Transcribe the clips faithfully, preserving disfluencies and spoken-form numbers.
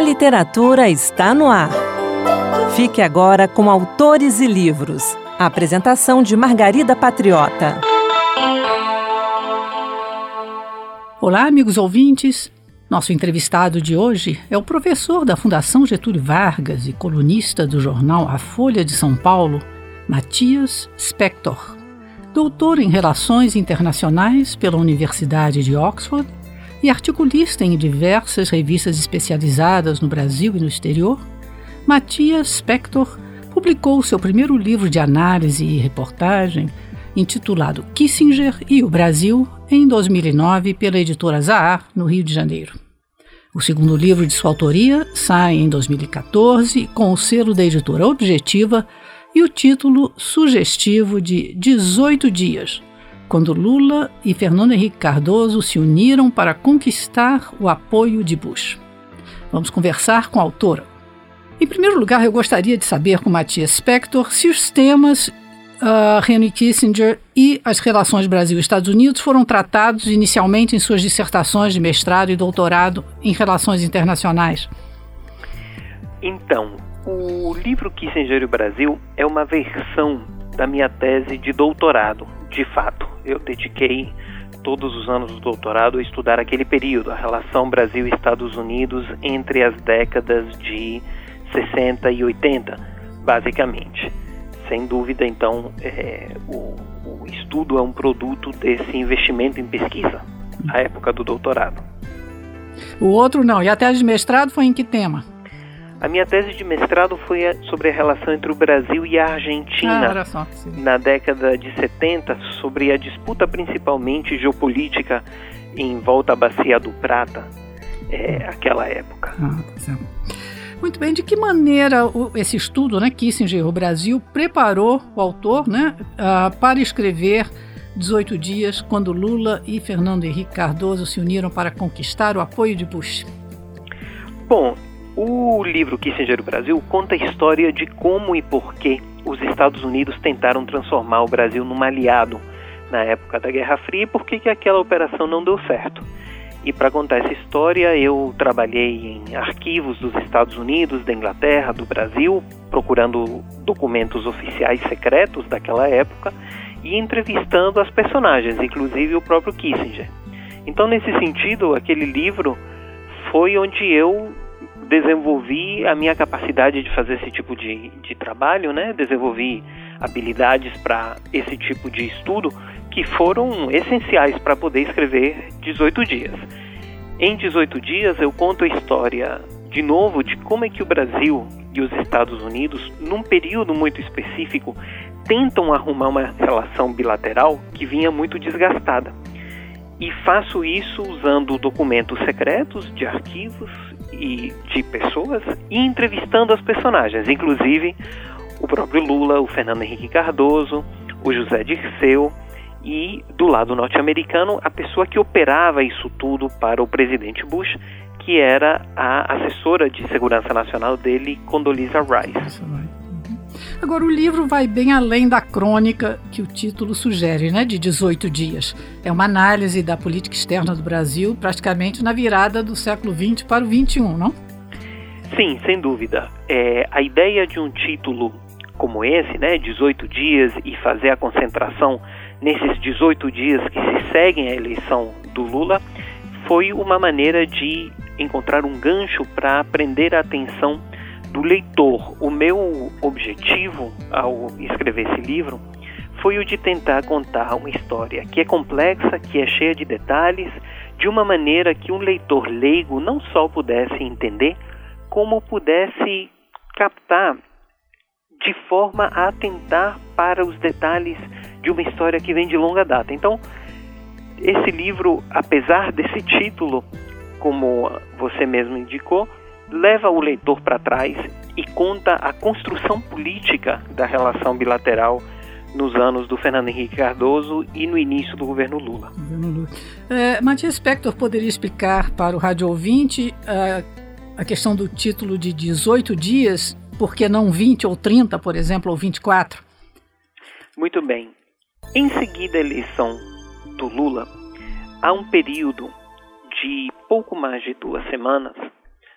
literatura está no ar. Fique agora com Autores e Livros. A apresentação de Margarida Patriota. Olá, amigos ouvintes. Nosso entrevistado de hoje é o professor da Fundação Getúlio Vargas e colunista do jornal A Folha de São Paulo, Matthias Spector. Doutor em Relações Internacionais pela Universidade de Oxford e articulista em diversas revistas especializadas no Brasil e no exterior, Matthias Spector publicou seu primeiro livro de análise e reportagem, intitulado Kissinger e o Brasil, em dois mil e nove, pela editora Zahar, no Rio de Janeiro. O segundo livro de sua autoria sai em dois mil e catorze, com o selo da editora Objetiva e o título sugestivo de dezoito dias, quando Lula e Fernando Henrique Cardoso se uniram para conquistar o apoio de Bush. Vamos conversar com a autora. Em primeiro lugar, eu gostaria de saber com Matthias Spector se os temas uh, Henry Kissinger e as relações Brasil-Estados Unidos foram tratados inicialmente em suas dissertações de mestrado e doutorado em relações internacionais. Então, o livro Kissinger e o Brasil é uma versão da minha tese de doutorado, de fato. Eu dediquei todos os anos do doutorado a estudar aquele período, a relação Brasil-Estados Unidos entre as décadas de sessenta e oitenta, basicamente. Sem dúvida, então, é, o, o estudo é um produto desse investimento em pesquisa, a época do doutorado. O outro não. E a tese de mestrado foi em que tema? A minha tese de mestrado foi sobre a relação entre o Brasil e a Argentina, ah, só, na década de setenta, sobre a disputa principalmente geopolítica em volta à Bacia do Prata, é, aquela época. Ah, tá certo. Muito bem, de que maneira o, esse estudo, né, Kissinger, o Brasil, preparou o autor, né, uh, para escrever dezoito dias, quando Lula e Fernando Henrique Cardoso se uniram para conquistar o apoio de Bush? Bom, o livro Kissinger e o Brasil conta a história de como e por que os Estados Unidos tentaram transformar o Brasil num aliado na época da Guerra Fria e por que que aquela operação não deu certo. E para contar essa história, eu trabalhei em arquivos dos Estados Unidos, da Inglaterra, do Brasil, procurando documentos oficiais secretos daquela época e entrevistando as personagens, inclusive o próprio Kissinger. Então, nesse sentido, aquele livro foi onde eu desenvolvi a minha capacidade de fazer esse tipo de, de trabalho, né? Desenvolvi habilidades para esse tipo de estudo que foram essenciais para poder escrever dezoito dias. Em dezoito dias eu conto a história, de novo, de como é que o Brasil e os Estados Unidos, num período muito específico, tentam arrumar uma relação bilateral que vinha muito desgastada. E faço isso usando documentos secretos de arquivos e de pessoas e entrevistando as personagens, inclusive o próprio Lula, o Fernando Henrique Cardoso, o José Dirceu e, do lado norte-americano, a pessoa que operava isso tudo para o presidente Bush, que era a assessora de segurança nacional dele, Condoleezza Rice. Agora, o livro vai bem além da crônica que o título sugere, né, de dezoito dias. É uma análise da política externa do Brasil, praticamente na virada do século vinte para o vinte e um, não? Sim, sem dúvida. É, a ideia de um título como esse, né, dezoito dias, e fazer a concentração nesses dezoito dias que se seguem à eleição do Lula, foi uma maneira de encontrar um gancho para prender a atenção do leitor. O meu objetivo ao escrever esse livro foi o de tentar contar uma história que é complexa, que é cheia de detalhes, de uma maneira que um leitor leigo não só pudesse entender, como pudesse captar de forma a atentar para os detalhes de uma história que vem de longa data. Então, esse livro, apesar desse título, como você mesmo indicou, leva o leitor para trás e conta a construção política da relação bilateral nos anos do Fernando Henrique Cardoso e no início do governo Lula. É, Matthias Spector poderia explicar para o rádio ouvinte uh, a questão do título de dezoito dias, por que não vinte ou trinta, por exemplo, ou vinte e quatro? Muito bem. Em seguida à eleição do Lula, há um período de pouco mais de duas semanas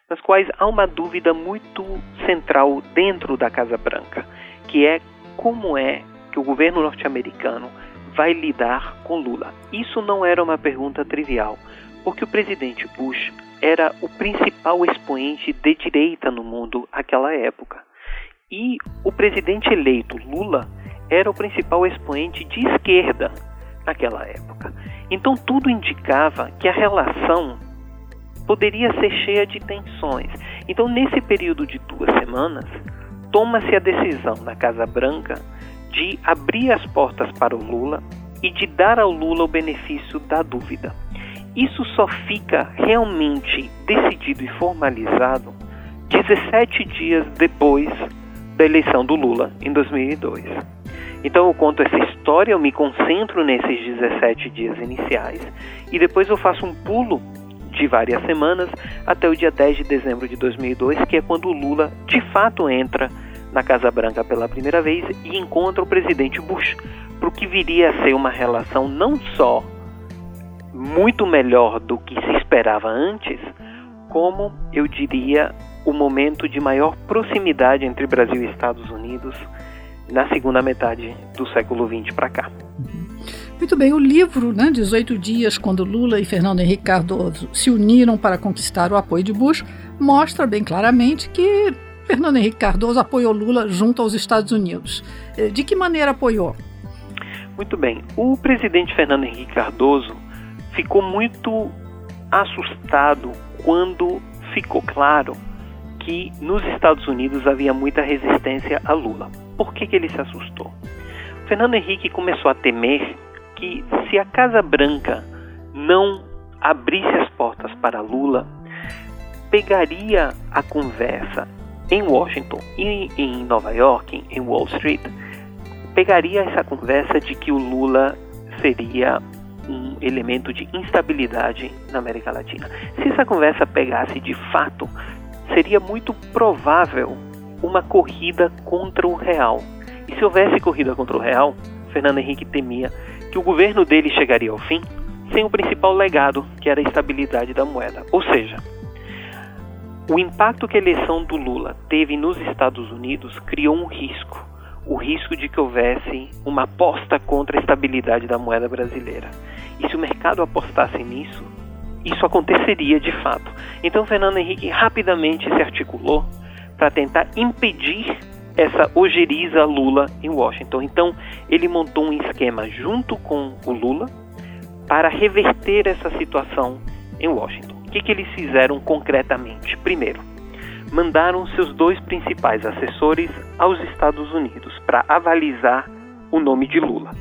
nas quais há uma dúvida muito central dentro da Casa Branca, que é como é que o governo norte-americano vai lidar com Lula. Isso não era uma pergunta trivial, porque o presidente Bush era o principal expoente de direita no mundo naquela época. E o presidente eleito Lula era o principal expoente de esquerda naquela época. Então tudo indicava que a relação poderia ser cheia de tensões. Então nesse período de duas semanas, toma-se a decisão na Casa Branca de abrir as portas para o Lula e de dar ao Lula o benefício da dúvida. Isso só fica realmente decidido e formalizado dezessete dias depois da eleição do Lula, em dois mil e dois. Então eu conto essa história, eu me concentro nesses dezessete dias iniciais e depois eu faço um pulo de várias semanas até o dia dez de dezembro de dois mil e dois, que é quando o Lula de fato entra na Casa Branca pela primeira vez e encontra o presidente Bush, para o que viria a ser uma relação não só muito melhor do que se esperava antes, como, eu diria, o momento de maior proximidade entre Brasil e Estados Unidos na segunda metade do século vinte para cá. Muito bem, o livro, né, dezoito dias, quando Lula e Fernando Henrique Cardoso se uniram para conquistar o apoio de Bush, mostra bem claramente que Fernando Henrique Cardoso apoiou Lula junto aos Estados Unidos. De que maneira apoiou? Muito bem, o presidente Fernando Henrique Cardoso ficou muito assustado quando ficou claro que nos Estados Unidos havia muita resistência a Lula. Por que que ele se assustou? Fernando Henrique começou a temer que se a Casa Branca não abrisse as portas para Lula, pegaria a conversa em Washington e em Nova York, em Wall Street, pegaria essa conversa de que o Lula seria um elemento de instabilidade na América Latina. Se essa conversa pegasse de fato, seria muito provável uma corrida contra o real. E se houvesse corrida contra o real, Fernando Henrique temia que o governo dele chegaria ao fim sem o principal legado, que era a estabilidade da moeda. Ou seja, o impacto que a eleição do Lula teve nos Estados Unidos criou um risco, o risco de que houvesse uma aposta contra a estabilidade da moeda brasileira. E se o mercado apostasse nisso, isso aconteceria de fato. Então Fernando Henrique rapidamente se articulou para tentar impedir essa ojeriza Lula em Washington. Então ele montou um esquema junto com o Lula para reverter essa situação em Washington. O que que eles fizeram concretamente? Primeiro, mandaram seus dois principais assessores aos Estados Unidos para avalizar o nome de Lula.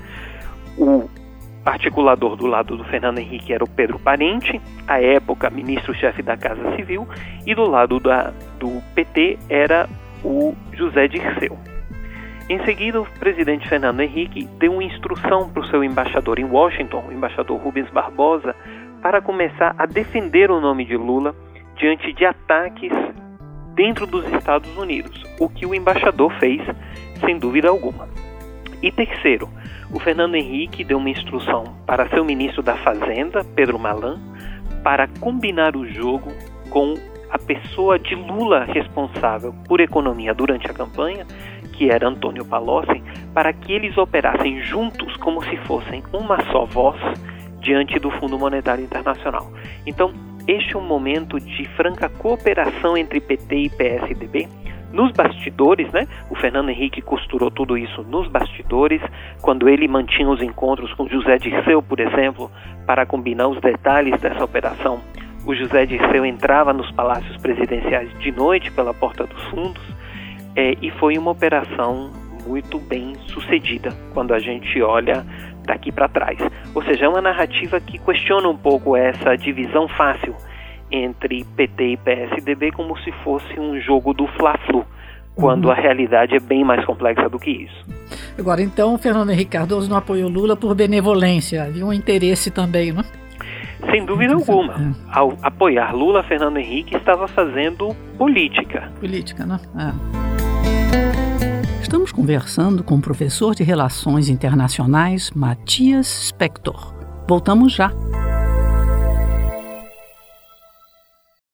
O articulador do lado do Fernando Henrique era o Pedro Parente, à época ministro-chefe da Casa Civil, e do lado da, do P T era o José Dirceu. Em seguida, o presidente Fernando Henrique deu uma instrução para o seu embaixador em Washington, o embaixador Rubens Barbosa, para começar a defender o nome de Lula diante de ataques dentro dos Estados Unidos, o que o embaixador fez, sem dúvida alguma. E terceiro, o Fernando Henrique deu uma instrução para seu ministro da Fazenda, Pedro Malan, para combinar o jogo com a pessoa de Lula responsável por economia durante a campanha, que era Antônio Palocci, para que eles operassem juntos como se fossem uma só voz diante do Fundo Monetário Internacional. Então, este é um momento de franca cooperação entre P T e P S D B, nos bastidores, né? O Fernando Henrique costurou tudo isso nos bastidores, quando ele mantinha os encontros com José Dirceu, por exemplo, para combinar os detalhes dessa operação. O José Dirceu entrava nos palácios presidenciais de noite pela porta dos fundos, é, e foi uma operação muito bem sucedida quando a gente olha daqui para trás. Ou seja, é uma narrativa que questiona um pouco essa divisão fácil entre P T e P S D B como se fosse um jogo do Fla-Flu, quando uhum. a realidade é bem mais complexa do que isso. Agora, então, Fernando Henrique Cardoso não apoiou Lula por benevolência, havia um interesse também, não? Sem dúvida alguma. Ao apoiar Lula, Fernando Henrique estava fazendo política. Política, né? É. Estamos conversando com o professor de Relações Internacionais, Matias Spector. Voltamos já.